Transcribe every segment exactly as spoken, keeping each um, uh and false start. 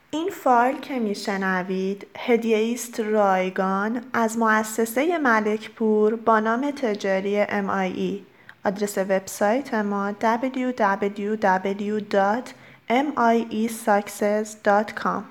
این فایل که میشنوید هدیه است رایگان از مؤسسه ملکپور با نام تجاری ام آی ای. آدرس وبسایت ما دبلیو دبلیو دبلیو دات ام آی ای ساکسس دات کام.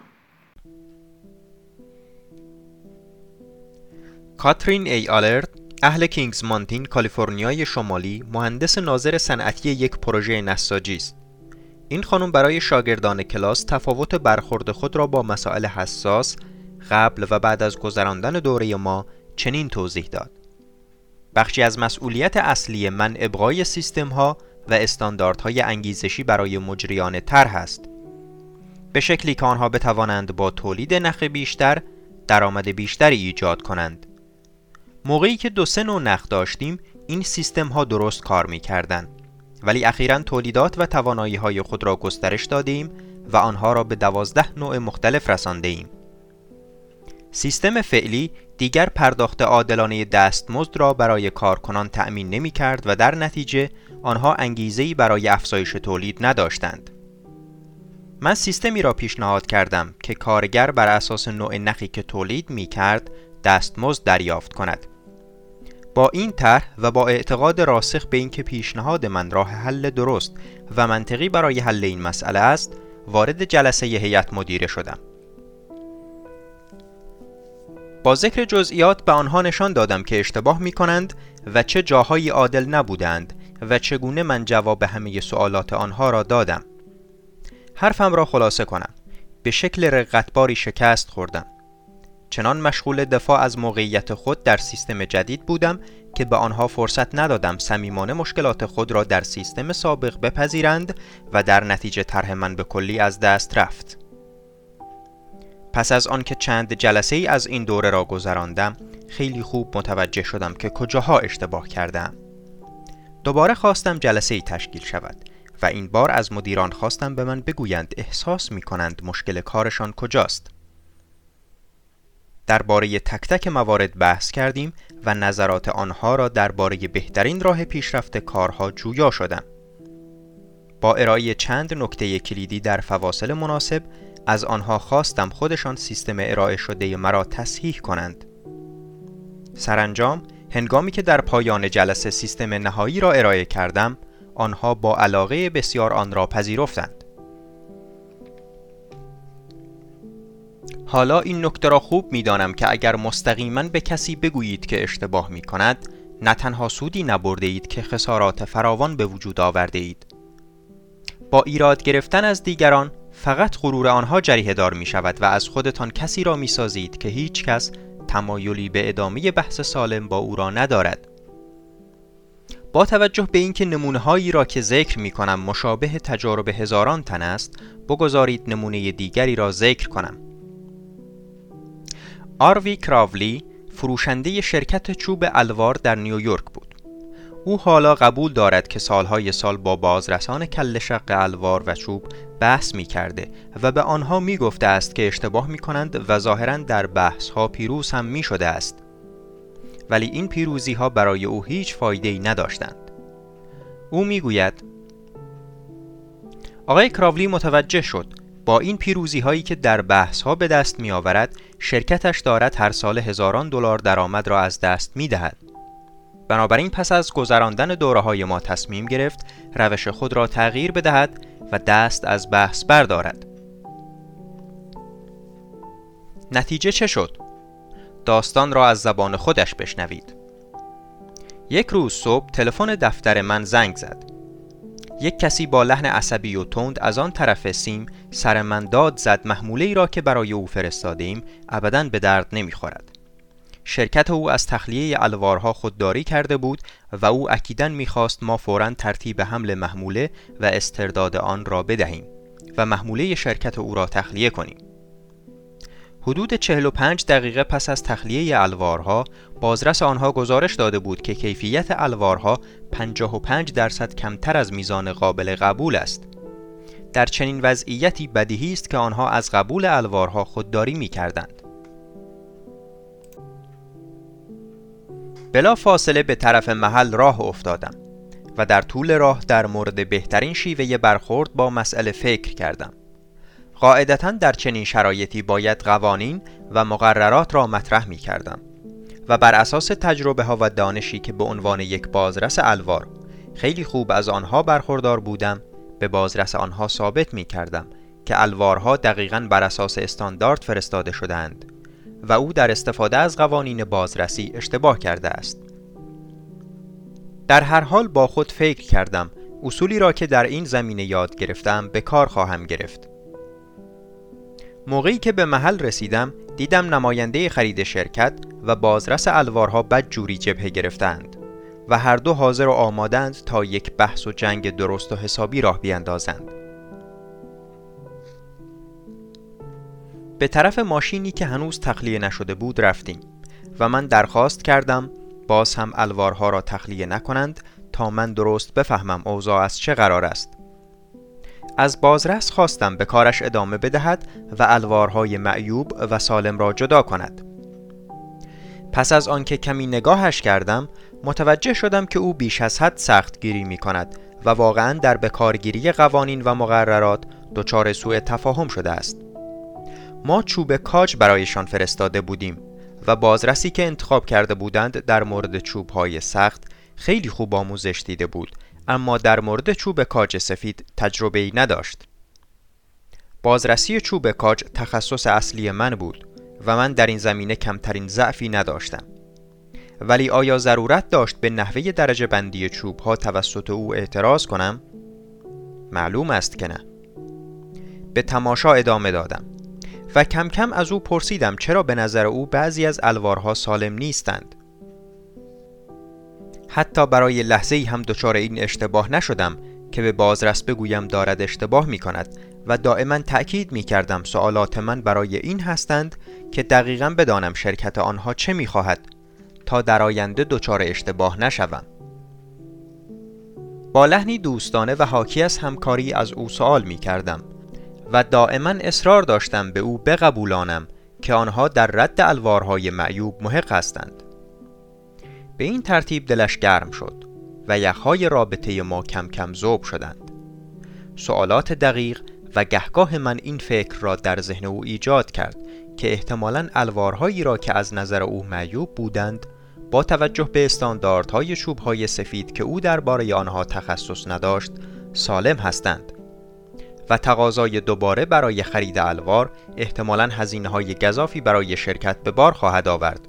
کاترین ای آلرت، اهل کینگز مانتین، کالیفرنیای شمالی، مهندس ناظر صنعتی یک پروژه نساجی است. این خانم برای شاگردان کلاس تفاوت برخورد خود را با مسائل حساس قبل و بعد از گذراندن دوره ما چنین توضیح داد: بخشی از مسئولیت اصلی من ابقای سیستم‌ها و استانداردهای انگیزشی برای مجریان طرح است، به شکلی که آنها بتوانند با تولید نخ بیشتر درآمد بیشتری ایجاد کنند. موقعی که دو سه نوع نخ داشتیم این سیستم‌ها درست کار می‌کردند، ولی اخیراً تولیدات و توانایی‌های خود را گسترش دادیم و آنها را به دوازده نوع مختلف رسانده ایم. سیستم فعلی دیگر پرداخت عادلانه دستمزد را برای کارکنان تأمین نمی‌کرد و در نتیجه آنها انگیزه‌ای برای افزایش تولید نداشتند. من سیستمی را پیشنهاد کردم که کارگر بر اساس نوع نخی که تولید می‌کرد دستمزد دریافت کند. با این طرح و با اعتقاد راسخ به اینکه پیشنهاد من راه حل درست و منطقی برای حل این مسئله است، وارد جلسه هیئت مدیره شدم. با ذکر جزئیات به آنها نشان دادم که اشتباه می کنند و چه جاهایی عادل نبودند و چگونه من جواب همه سوالات آنها را دادم. حرفم را خلاصه کنم، به شکل رقتباری شکست خوردم. چنان مشغول دفاع از موقعیت خود در سیستم جدید بودم که به آنها فرصت ندادم صمیمانه مشکلات خود را در سیستم سابق بپذیرند و در نتیجه طرح من به کلی از دست رفت. پس از آن که چند جلسه ای از این دوره را گذراندم، خیلی خوب متوجه شدم که کجاها اشتباه کردم. دوباره خواستم جلسه ای تشکیل شود و این بار از مدیران خواستم به من بگویند احساس می کنند مشکل کارشان کجاست. درباره تک تک موارد بحث کردیم و نظرات آنها را درباره بهترین راه پیشرفت کارها جویا شدم. با ارائه چند نکته کلیدی در فواصل مناسب از آنها خواستم خودشان سیستم ارائه شده مرا تصحیح کنند. سرانجام هنگامی که در پایان جلسه سیستم نهایی را ارائه کردم، آنها با علاقه بسیار آن را پذیرفتند. حالا این نکته را خوب می‌دانم که اگر مستقیما به کسی بگویید که اشتباه می‌کند، نه تنها سودی نبرده اید که خسارات فراوان به وجود آورده اید. با ایراد گرفتن از دیگران فقط غرور آنها جریحه دار می‌شود و از خودتان کسی را می‌سازید که هیچ کس تمایلی به ادامه بحث سالم با او را ندارد. با توجه به اینکه نمونه‌هایی را که ذکر می‌کنم مشابه تجارب هزاران تن است، بگذارید نمونه دیگری را ذکر کنم. آروی کراولی فروشنده شرکت چوب الوار در نیویورک بود. او حالا قبول دارد که سالهای سال با بازرسان کله شق الوار و چوب بحث می کرده و به آنها می گفته است که اشتباه می کنند و ظاهراً در بحث ها پیروز هم می شده است. ولی این پیروزی ها برای او هیچ فایده‌ای نداشتند. او می گوید: آقای کراولی متوجه شد با این پیروزی هایی که در بحث ها به دست می آورد، شرکتش دارد هر سال هزاران دلار درآمد را از دست می دهد. بنابراین پس از گذراندن دوره های ما تصمیم گرفت روش خود را تغییر بدهد و دست از بحث بردارد. نتیجه چه شد؟ داستان را از زبان خودش بشنوید. یک روز صبح تلفن دفتر من زنگ زد. یک کسی با لحن عصبی و تند از آن طرف سیم سر من داد زد محموله‌ای را که برای او فرستاده ایم ابداً به درد نمی‌خورد. شرکت او از تخلیه الوارها خودداری کرده بود و او اکیداً می‌خواست ما فوراً ترتیب حمل محموله و استرداد آن را بدهیم و محموله شرکت او را تخلیه کنیم. حدود چهل و پنج دقیقه پس از تخلیه الوارها، بازرس آنها گزارش داده بود که کیفیت الوارها پنجاه و پنج درصد کمتر از میزان قابل قبول است. در چنین وضعیتی بدیهی است که آنها از قبول الوارها خودداری می‌کردند. بلا فاصله به طرف محل راه افتادم و در طول راه در مورد بهترین شیوه برخورد با مسئله فکر کردم. قاعدتاً در چنین شرایطی باید قوانین و مقررات را مطرح می کردم و بر اساس تجربه ها و دانشی که به عنوان یک بازرس الوار خیلی خوب از آنها برخوردار بودم، به بازرس آنها ثابت می کردم که الوارها دقیقاً بر اساس استاندارد فرستاده شده‌اند و او در استفاده از قوانین بازرسی اشتباه کرده است. در هر حال با خود فکر کردم اصولی را که در این زمینه یاد گرفتم به کار خواهم گرفت. موقعی که به محل رسیدم دیدم نماینده خرید شرکت و بازرس الوارها بدجوری جبهه گرفتند و هر دو حاضر و آمادند تا یک بحث و جنگ درست و حسابی راه بیندازند. به طرف ماشینی که هنوز تخلیه نشده بود رفتیم و من درخواست کردم باز هم الوارها را تخلیه نکنند تا من درست بفهمم اوضاع از چه قرار است. از بازرس خواستم به کارش ادامه بدهد و الوارهای معیوب و سالم را جدا کند. پس از آنکه کمی نگاهش کردم متوجه شدم که او بیش از حد سختگیری می کند و واقعاً در بکارگیری قوانین و مقررات دچار سوء تفاهم شده است. ما چوب کاج برایشان فرستاده بودیم و بازرسی که انتخاب کرده بودند در مورد چوب‌های سخت خیلی خوب آموزش دیده بود، اما در مورد چوب کاج سفید تجربه‌ای نداشت. بازرسی چوب کاج تخصص اصلی من بود و من در این زمینه کمترین ضعفی نداشتم. ولی آیا ضرورت داشت به نحوه درجه بندی چوب‌ها توسط او اعتراض کنم؟ معلوم است که نه. به تماشا ادامه دادم و کم کم از او پرسیدم چرا به نظر او بعضی از الوارها سالم نیستند. حتی برای لحظه‌ای هم دچار این اشتباه نشدم که به بازرس بگویم دارد اشتباه می کند و دائما تأکید می کردم سوالات من برای این هستند که دقیقاً بدانم شرکت آنها چه می خواهد تا در آینده دچار اشتباه نشوم. با لحنی دوستانه و حاکی از همکاری از او سوال می کردم و دائما اصرار داشتم به او بقبولانم که آنها در رد الوارهای معیوب محق هستند. به این ترتیب دلش گرم شد و یخهای رابطه ما کم کم ذوب شدند. سوالات دقیق و گهگاه من این فکر را در ذهن او ایجاد کرد که احتمالاً الوارهایی را که از نظر او معیوب بودند با توجه به استانداردهای چوبهای سفید که او درباره آنها تخصص نداشت سالم هستند و تقاضای دوباره برای خرید الوار احتمالاً هزینه‌های گزافی برای شرکت به بار خواهد آورد.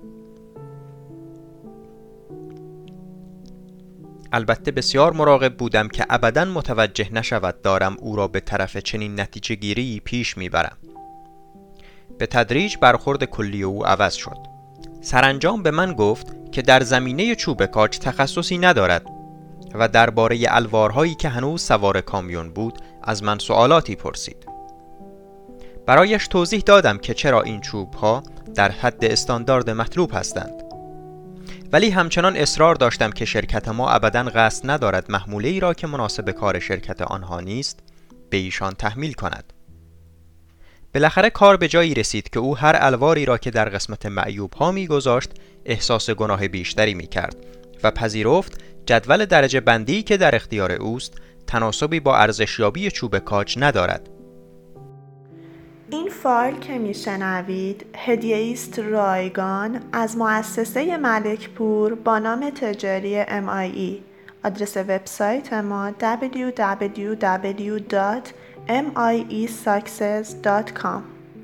البته بسیار مراقب بودم که ابداً متوجه نشود دارم او را به طرف چنین نتیجه گیری پیش میبرم. به تدریج برخورد کلی او عوض شد. سرانجام به من گفت که در زمینه چوب کاج تخصصی ندارد و درباره الوارهایی که هنوز سوار کامیون بود از من سوالاتی پرسید. برایش توضیح دادم که چرا این چوبها در حد استاندارد مطلوب هستند. ولی همچنان اصرار داشتم که شرکت ما ابداً قصد ندارد محموله ای را که مناسب کار شرکت آنها نیست به ایشان تحمیل کند. بالاخره کار به جایی رسید که او هر الواری را که در قسمت معیوب ها می گذاشت احساس گناه بیشتری می کرد و پذیرفت جدول درجه بندی که در اختیار اوست تناسبی با ارزشیابی چوب کاج ندارد. این فایل که میشنوید هدیه است رایگان از مؤسسه ملک پور با نام تجاری ام آی ای. آدرس وبسایت ما دبلیو دبلیو دبلیو دات ام آی ای ساکسس دات کام.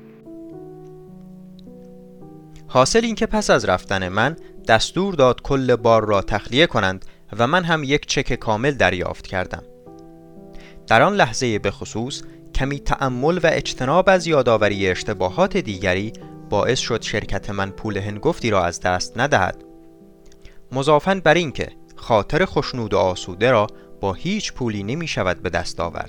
حاصل این که پس از رفتن من دستور داد کل بار را تخلیه کنند و من هم یک چک کامل دریافت کردم. در آن لحظه به خصوص کمی تأمل و اجتناب از یادآوری اشتباهات دیگری باعث شد شرکت من پول هنگفتی را از دست ندهد. مضافاً بر این که خاطر خوشنود و آسوده را با هیچ پولی نمی شود به دست آورد.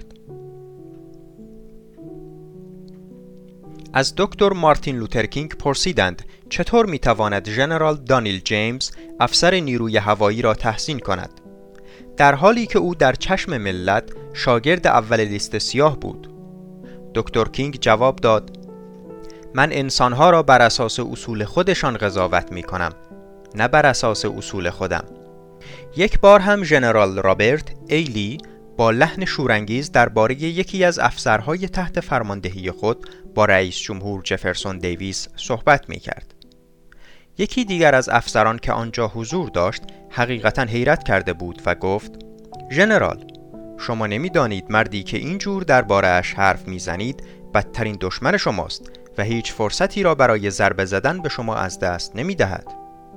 از دکتر مارتین لوتر کینگ پرسیدند چطور می تواند ژنرال دانیل جیمز افسر نیروی هوایی را تحسین کند، در حالی که او در چشم ملت شاگرد اول لیست سیاه بود. دکتر کینگ جواب داد: من انسانها را بر اساس اصول خودشان قضاوت می کنم، نه بر اساس اصول خودم. یک بار هم ژنرال رابرت ایلی با لحن شورانگیز درباره یکی از افسرهای تحت فرماندهی خود با رئیس جمهور جفرسون دیویس صحبت می کرد. یکی دیگر از افسران که آنجا حضور داشت حقیقتاً حیرت کرده بود و گفت: ژنرال، شما نمی‌دانید مردی که اینجور درباره اش حرف می‌زنید بدترین دشمن شماست و هیچ فرصتی را برای ضربه زدن به شما از دست نمی‌دهد.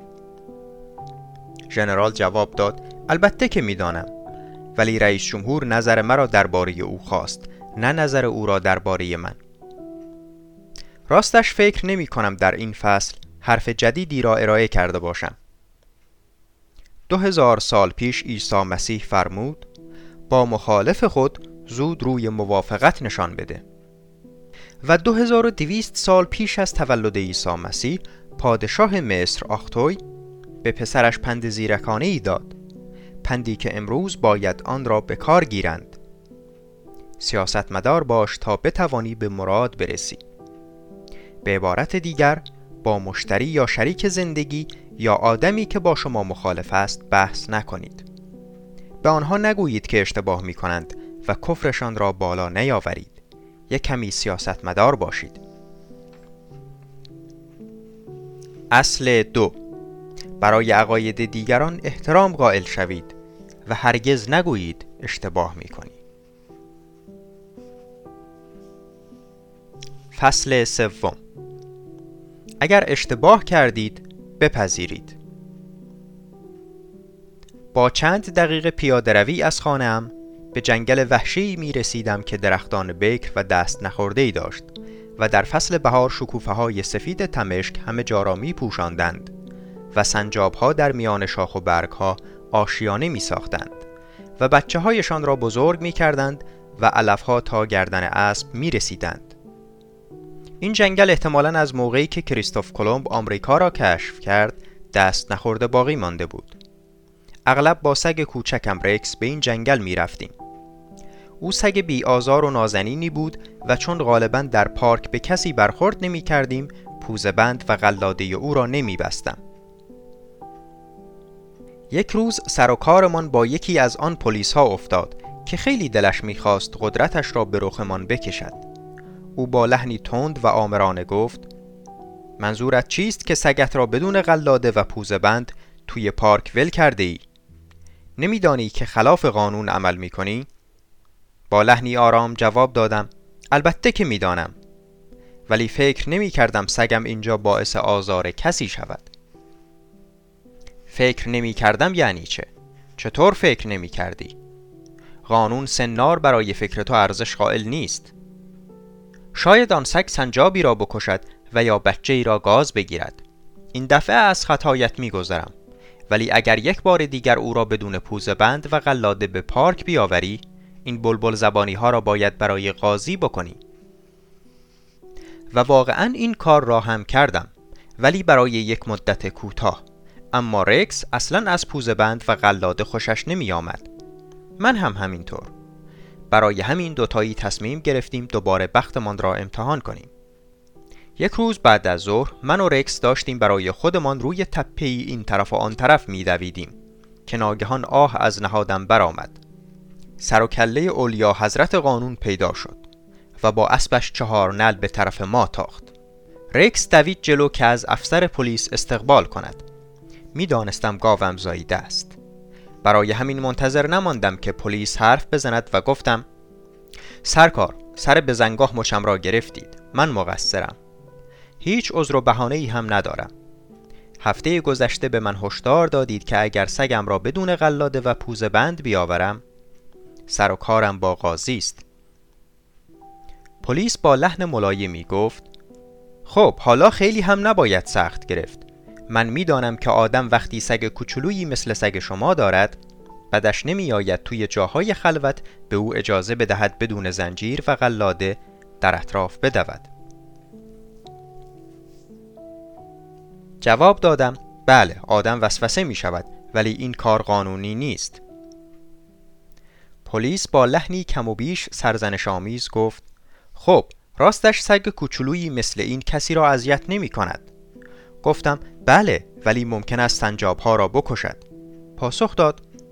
ژنرال جواب داد: البته که می‌دانم، ولی رئیس جمهور نظر مرا درباره او خواست، نه نظر او را درباره من. راستش فکر نمی‌کنم در این فصل حرف جدیدی را ارائه کرده باشم. دو هزار سال پیش عیسی مسیح فرمود: با مخالف خود زود روی موافقت نشان بده. و دو هزار و دویست سال پیش از تولد عیسی مسیح پادشاه مصر آختوی به پسرش پند زیرکانه‌ای داد، پندی که امروز باید آن را به کار گیرند. سیاستمدار باش تا بتوانی به مراد برسی. به عبارت دیگر، با مشتری یا شریک زندگی یا آدمی که با شما مخالف است بحث نکنید. به آنها نگویید که اشتباه می کنند و کفرشان را بالا نیاورید. یک کمی سیاستمدار باشید. اصل دو: برای عقاید دیگران احترام قائل شوید و هرگز نگویید اشتباه می کنی. فصل سوم: اگر اشتباه کردید بپذیرید. با چند دقیقه پیاده روی از خانه‌ام به جنگل وحشی می رسیدم که درختان بکر و دست نخورده‌ای داشت و در فصل بهار شکوفه‌های سفید تمشک همه جا را می پوشاندند و سنجاب‌ها در میان شاخ و برگ‌ها آشیانه می ساختند و بچه‌هایشان را بزرگ می کردند و علف‌ها تا گردن اسب می رسیدند. این جنگل احتمالاً از موقعی که کریستوف کلمب آمریکا را کشف کرد دست نخورده باقی مانده بود. اغلب با سگ کوچکم رکس به این جنگل می رفتیم. او سگ بی آزار و نازنینی بود و چون غالباً در پارک به کسی برخورد نمی کردیم، پوزه بند و قلاده او را نمی بستم. یک روز سر و کارمان با یکی از آن پلیس ها افتاد که خیلی دلش می خواست قدرتش را به رخمان بکشد. او با لحنی تند و آمرانه گفت: منظورت چیست که سگت را بدون قلاده و پوزه بند توی پارک ول کرده ای؟ نمیدانی که خلاف قانون عمل می کنی؟ با لحنی آرام جواب دادم: البته که میدانم، ولی فکر نمی کردم سگم اینجا باعث آزار کسی شود. فکر نمی کردم یعنی چه؟ چطور فکر نمی کردی؟ قانون سنار برای فکر تو ارزش قائل نیست. شاید آن سگ سنجابی را بکشد و یا بچه‌ای را گاز بگیرد. این دفعه از خطایت می گذرم، ولی اگر یک بار دیگر او را بدون پوزه بند و قلاده به پارک بیاوری، این بلبل زبانی ها را باید برای قاضی بکنی. و واقعا این کار را هم کردم، ولی برای یک مدت کوتاه. اما رکس اصلا از پوزه بند و قلاده خوشش نمی آمد. من هم همینطور. برای همین دوتایی تصمیم گرفتیم دوباره بختمان را امتحان کنیم. یک روز بعد از ظهر من و رکس داشتیم برای خودمان روی تپه‌ای این طرف و آن طرف می دویدیم که ناگهان آه از نهادم برآمد. سر و کله اولیا حضرت قانون پیدا شد و با اسبش چهار نعل به طرف ما تاخت. رکس دوید جلو که از افسر پلیس استقبال کند. می دانستم گاوم زاییده است. برای همین منتظر نماندم که پلیس حرف بزند و گفتم: سرکار، سر بزنگاه مچم را گرفتید. من مقصرم. هیچ عذر و بهانه‌ای هم ندارم. هفته گذشته به من هشدار دادید که اگر سگم را بدون قلاده و پوزه بند بیاورم، سر و کارم با قاضی است. پلیس با لحن ملایمی گفت: خب حالا خیلی هم نباید سخت گرفت. من میدانم که آدم وقتی سگ کوچولویی مثل سگ شما دارد، بدش نمی آید توی جاهای خلوت به او اجازه بدهد بدون زنجیر و قلاده در اطراف بدود. جواب دادم: بله، آدم وسوسه می شود، ولی این کار قانونی نیست. پلیس با لحنی کم و بیش سرزنش آمیز گفت: خب راستش سگ کوچولویی مثل این کسی را اذیت نمی کند. گفتم: بله، ولی ممکن است سنجاب‌ها را بکشد. پاسخ داد: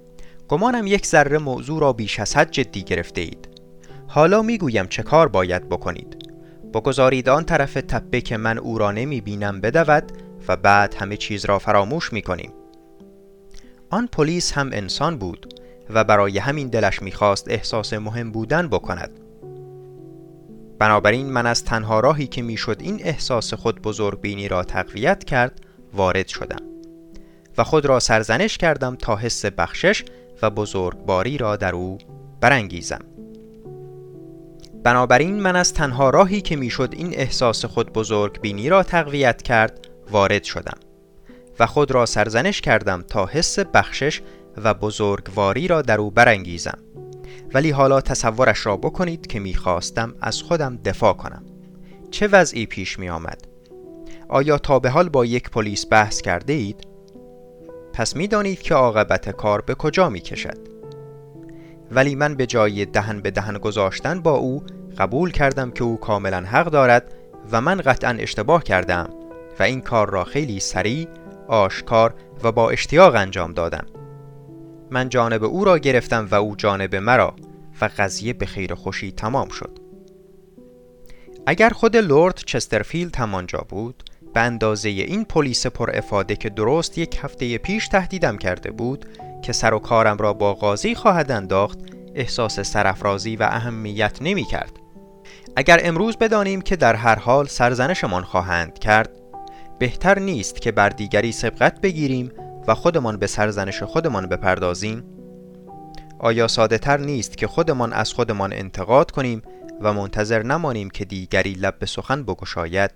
گمانم یک ذره موضوع را بیش از حد جدی گرفته اید. حالا میگویم چه کار باید بکنید. بگذارید آن طرف تپه که من او را نمی بینم بدود و بعد همه چیز را فراموش می کنیم. آن پلیس هم انسان بود و برای همین دلش میخواست احساس مهم بودن بکند. بنابراین من از تنها راهی که میشد این احساس خود بزرگبینی را تقویت کرد وارد شدم و خود را سرزنش کردم تا حس بخشش و بزرگواری را در او برانگیزم. بنابراین من از تنها راهی که میشد این احساس خود بزرگبینی را تقویت کرد وارد شدم و خود را سرزنش کردم تا حس بخشش و بزرگواری را در او برانگیزم. ولی حالا تصورش را بکنید که میخواستم از خودم دفاع کنم. چه وضعی پیش می آمد؟ آیا تا به حال با یک پلیس بحث کرده اید؟ پس می دانید که عاقبت کار به کجا می کشد. ولی من به جای دهن به دهن گذاشتن با او قبول کردم که او کاملا حق دارد و من قطعا اشتباه کردم و این کار را خیلی سریع، آشکار و با اشتیاق انجام دادم. من جانب او را گرفتم و او جانب مرا و قضیه به خیر خوشی تمام شد. اگر خود لورد چسترفیلد هم آنجا بود، به اندازه این پلیس پر افاده که درست یک هفته پیش تهدیدم کرده بود که سر و کارم را با قاضی خواهد انداخت، احساس سرافرازی و اهمیت نمی کرد. اگر امروز بدانیم که در هر حال سرزنشمان خواهند کرد، بهتر نیست که بر دیگری سبقت بگیریم و خودمان به سرزنش خودمان بپردازیم؟ آیا ساده تر نیست که خودمان از خودمان انتقاد کنیم و منتظر نمانیم که دیگری لب به سخن بگشاید؟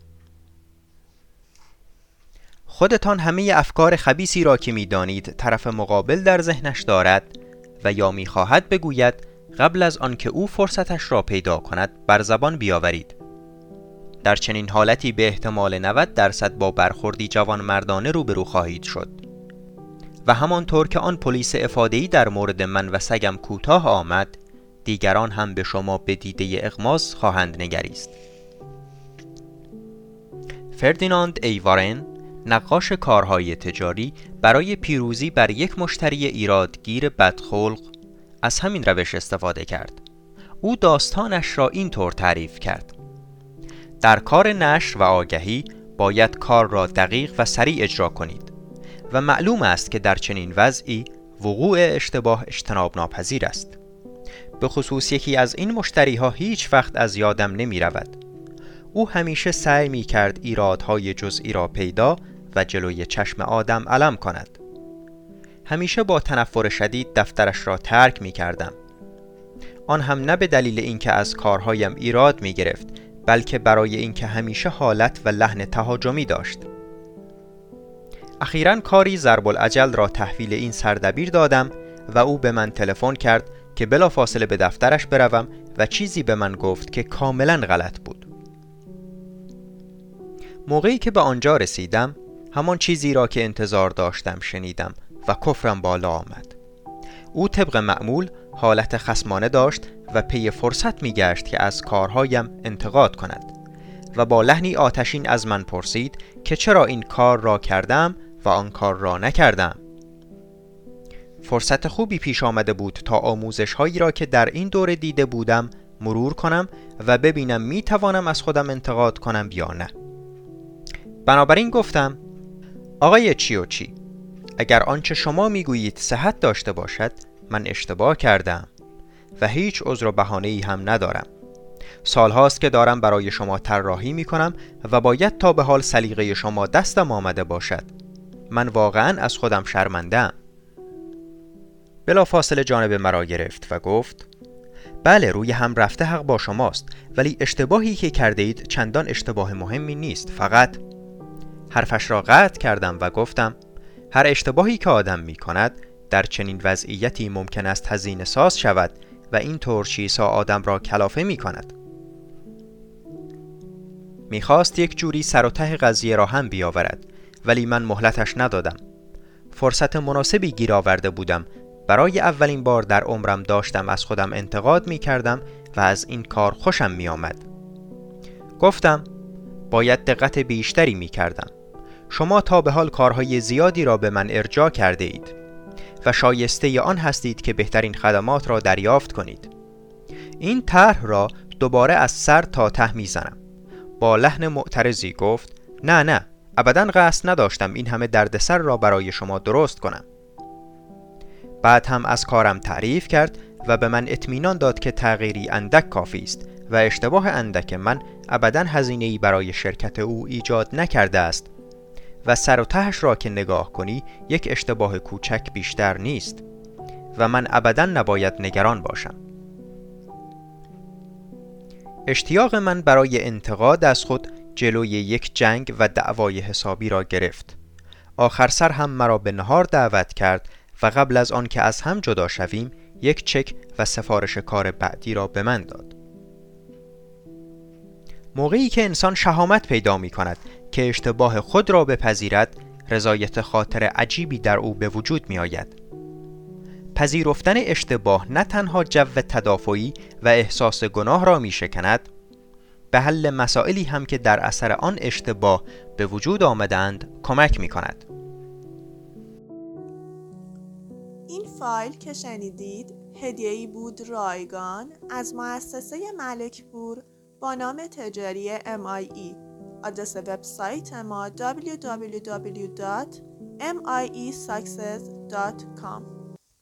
خودتان همه افکار خبیثی را که می دانید طرف مقابل در ذهنش دارد و یا می خواهد بگوید قبل از آن که او فرصتش را پیدا کند بر زبان بیاورید. در چنین حالتی به احتمال نود درصد با برخوردی جوان مردانه روبرو خواهید شد و همانطور که آن پلیس افاده‌ای در مورد من و سگم کوتاه آمد، دیگران هم به شما به دیده اغماض خواهند نگریست. فردیناند ای وارن، نقاش کارهای تجاری، برای پیروزی بر یک مشتری ایرادگیر بدخلق از همین روش استفاده کرد. او داستانش را این طور تعریف کرد: در کار نشر و آگهی باید کار را دقیق و سریع اجرا کنید و معلوم است که در چنین وضعی وقوع اشتباه اجتناب ناپذیر است. به خصوص یکی از این مشتری ها هیچ وقت از یادم نمی رود. او همیشه سعی می کرد ایرادهای جزئی را پیدا و جلوی چشم آدم علم کند. همیشه با تنفر شدید دفترش را ترک می کردم. آن هم نه به دلیل اینکه از کارهایم ایراد می گرفت، بلکه برای اینکه همیشه حالت و لحن تهاجمی داشت. اخیراً کاری ضرب الاجل را تحویل این سردبیر دادم و او به من تلفن کرد که بلافاصله به دفترش بروم و چیزی به من گفت که کاملاً غلط بود. موقعی که به آنجا رسیدم، همان چیزی را که انتظار داشتم شنیدم و کفرم بالا آمد. او طبق معمول حالت خصمانه داشت و پی فرصت می گشت که از کارهایم انتقاد کند و با لحنی آتشین از من پرسید که چرا این کار را کردم و آن کار را نکردم. فرصت خوبی پیش آمده بود تا آموزش هایی را که در این دوره دیده بودم مرور کنم و ببینم می توانم از خودم انتقاد کنم یا نه. بنابراین گفتم: آقای چیوچی، اگر آنچه شما میگویید صحت داشته باشد، من اشتباه کردم و هیچ عذر و بهانه‌ای هم ندارم. سالهاست که دارم برای شما طراحی میکنم و باید تا به حال سلیقه شما دستم آمده باشد. من واقعا از خودم شرمنده‌ام. بلافاصله جانب مرا گرفت و گفت: بله، روی هم رفته حق با شماست، ولی اشتباهی که کرده اید چندان اشتباه مهمی نیست. فقط حرفش را قطع کردم و گفتم: هر اشتباهی که آدم می کند در چنین وضعیتی ممکن است هزینه ساز شود و این طور چیزها آدم را کلافه می کند. می خواست یک جوری سر و ته قضیه را هم بیاورد، ولی من مهلتش ندادم. فرصت مناسبی گیر آورده بودم. برای اولین بار در عمرم داشتم از خودم انتقاد می کردم و از این کار خوشم می آمد. گفتم: باید دقت بیشتری می کردم. شما تا به حال کارهای زیادی را به من ارجاع کرده اید و شایسته آن هستید که بهترین خدمات را دریافت کنید. این طرح را دوباره از سر تا ته میزنم. با لحن معترضی گفت: نه نه، ابداً قصد نداشتم این همه دردسر را برای شما درست کنم. بعد هم از کارم تعریف کرد و به من اطمینان داد که تغییری اندک کافی است و اشتباه اندک من ابداً هزینه‌ای برای شرکت او ایجاد نکرده است و سر و تهش را که نگاه کنی یک اشتباه کوچک بیشتر نیست و من ابداً نباید نگران باشم. اشتیاق من برای انتقاد از خود جلوی یک جنگ و دعوای حسابی را گرفت. آخر سر هم مرا به نهار دعوت کرد و قبل از آن که از هم جدا شویم یک چک و سفارش کار بعدی را به من داد. موقعی که انسان شهامت پیدا می کند که اشتباه خود را بپذیرد، رضایت خاطر عجیبی در او به وجود می آید. پذیرفتن اشتباه نه تنها جو تدافعی و احساس گناه را می شکند، به حل مسائلی هم که در اثر آن اشتباه به وجود آمدند کمک می کند. این فایل که شنیدید هدیه‌ای بود رایگان از مؤسسه ملکپور با نام تجاری ام آی ای. آدرس وبسایت ما دبلیو دبلیو دبلیو دات ام آی ای ساکسس دات کام